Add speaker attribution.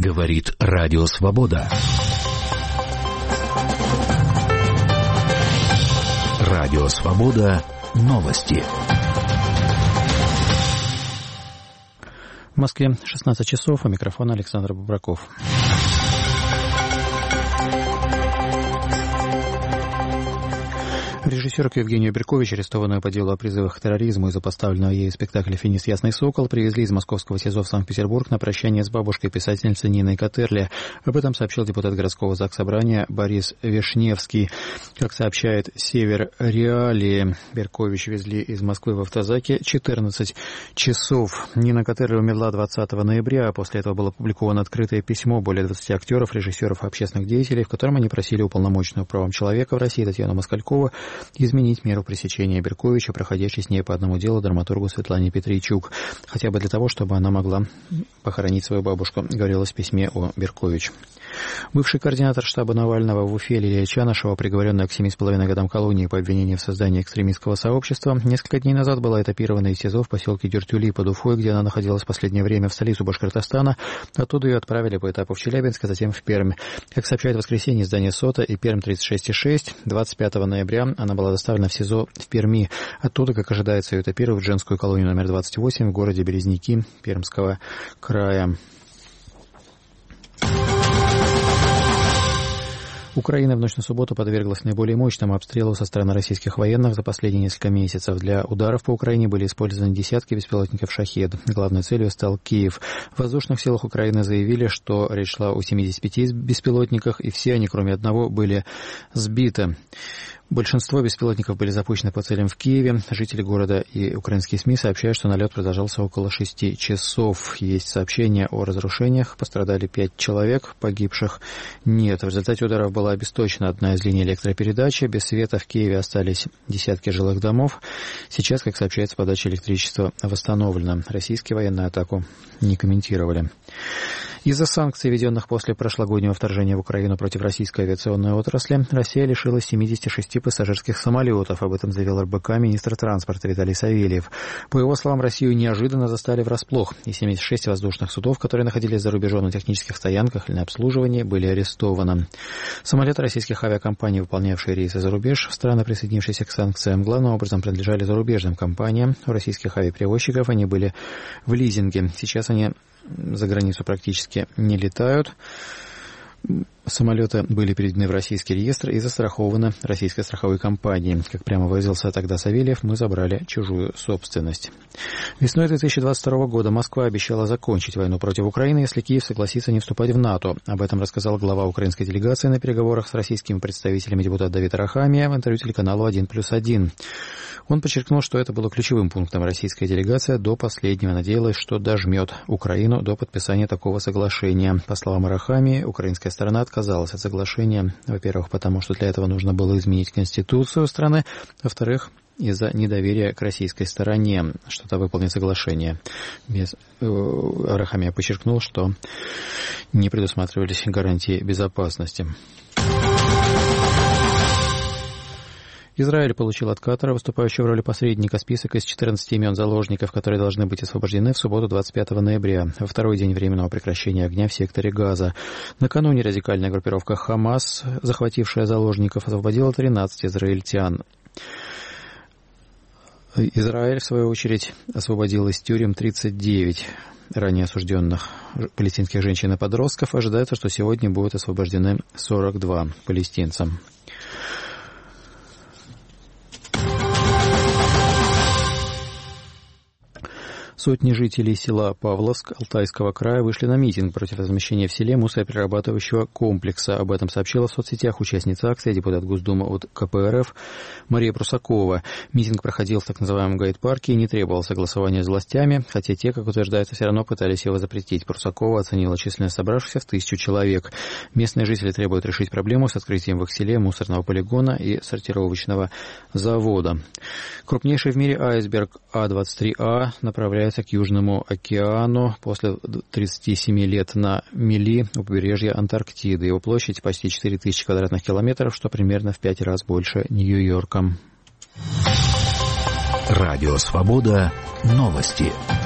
Speaker 1: Говорит Радио Свобода. Радио Свобода. Новости.
Speaker 2: В Москве 16 часов, у микрофона Александр Бубраков. Режиссерку Евгению Беркович, арестованную по делу о призывах к терроризму из-за поставленного ею спектакля «Финист. Ясный сокол», привезли из московского СИЗО в Санкт-Петербург на прощание с бабушкой писательницы Ниной Катерли. Об этом сообщил депутат городского заксобрания Борис Вишневский. Как сообщает «Север Реалии», Беркович везли из Москвы в автозаке 14 часов. Нина Катерли умерла 20 ноября, а после этого было опубликовано открытое письмо более 20 актеров, режиссеров и общественных деятелей, в котором они просили уполномоченную правам человека в России Татьяну Москалькова изменить меру пресечения Берковича, проходящей с ней по одному делу драматургу Светлане Петричук, хотя бы для того, чтобы она могла похоронить свою бабушку, говорилось в письме о Беркович. Бывший координатор штаба Навального в Уфе Лилия Чанышева, приговоренная к 7,5 годам колонии по обвинению в создании экстремистского сообщества, несколько дней назад была этапирована из СИЗО в поселке Дюртюли под Уфой, где она находилась в последнее время, в столицу Башкортостана. Оттуда ее отправили по этапу в Челябинск, а затем в Пермь. Как сообщает в воскресенье издание СОТА и Пермь 36,6, 25 ноября она была доставлена в СИЗО в Перми. Оттуда, как ожидается, ее этапируют в женскую колонию номер 28 в городе Березники Пермского края. Украина в ночь на субботу подверглась наиболее мощному обстрелу со стороны российских военных за последние несколько месяцев. Для ударов по Украине были использованы десятки беспилотников «Шахед». Главной целью стал Киев. В воздушных силах Украины заявили, что речь шла о 75 беспилотниках, и все они, кроме одного, были сбиты. Большинство беспилотников были запущены по целям в Киеве. Жители города и украинские СМИ сообщают, что налет продолжался около 6 часов. Есть сообщения о разрушениях. Пострадали 5 человек, погибших нет. В результате ударов была обесточена одна из линий электропередачи. Без света в Киеве остались десятки жилых домов. Сейчас, как сообщается, подача электричества восстановлена. Российские военную атаку не комментировали. Из-за санкций, введенных после прошлогоднего вторжения в Украину против российской авиационной отрасли, Россия лишилась 76 пассажирских самолетов. Об этом заявил РБК министр транспорта Виталий Савельев. По его словам, Россию неожиданно застали врасплох, и 76 воздушных судов, которые находились за рубежом на технических стоянках или на обслуживании, были арестованы. Самолеты российских авиакомпаний, выполнявшие рейсы за рубеж в страны, присоединившиеся к санкциям, главным образом принадлежали зарубежным компаниям. У российских авиаперевозчиков они были в лизинге. Сейчас они за границу практически не летают. Самолеты были переведены в российский реестр и застрахованы российской страховой компанией. Как прямо выразился тогда Савельев, мы забрали чужую собственность. Весной 2022 года Москва обещала закончить войну против Украины, если Киев согласится не вступать в НАТО. Об этом рассказал глава украинской делегации на переговорах с российскими представителями депутат Давид Арахамия в интервью телеканалу «1+1». Он подчеркнул, что это было ключевым пунктом. Российская делегация до последнего надеялась, что дожмет Украину до подписания такого соглашения. По словам Арахамии, украинская сторона отказалась от соглашения. Во-первых, потому что для этого нужно было изменить конституцию страны. Во-вторых, из-за недоверия к российской стороне, что-то выполнить соглашение. Арахамия подчеркнул, что не предусматривались гарантии безопасности. Израиль получил от Катара, выступающего в роли посредника, список из 14 имен заложников, которые должны быть освобождены в субботу 25 ноября, во второй день временного прекращения огня в секторе Газа. Накануне радикальная группировка «Хамас», захватившая заложников, освободила 13 израильтян. Израиль, в свою очередь, освободил из тюрем 39 ранее осужденных палестинских женщин и подростков. Ожидается, что сегодня будут освобождены 42 палестинца. Сотни жителей села Павловск Алтайского края вышли на митинг против размещения в селе мусороперерабатывающего комплекса. Об этом сообщила в соцсетях участница акции, депутат Госдумы от КПРФ Мария Прусакова. Митинг проходил в так называемом гайд-парке и не требовал согласования с властями, хотя те, как утверждается, все равно пытались его запретить. Прусакова оценила численность собравшихся в 1000 человек. Местные жители требуют решить проблему с открытием в их селе мусорного полигона и сортировочного завода. Крупнейший в мире айсберг А-23А направляется к Южному океану после 37 лет на мели у побережья Антарктиды. Его площадь почти 4000 квадратных километров, что примерно в 5 раз больше Нью-Йорка.
Speaker 1: Радио Свобода. Новости.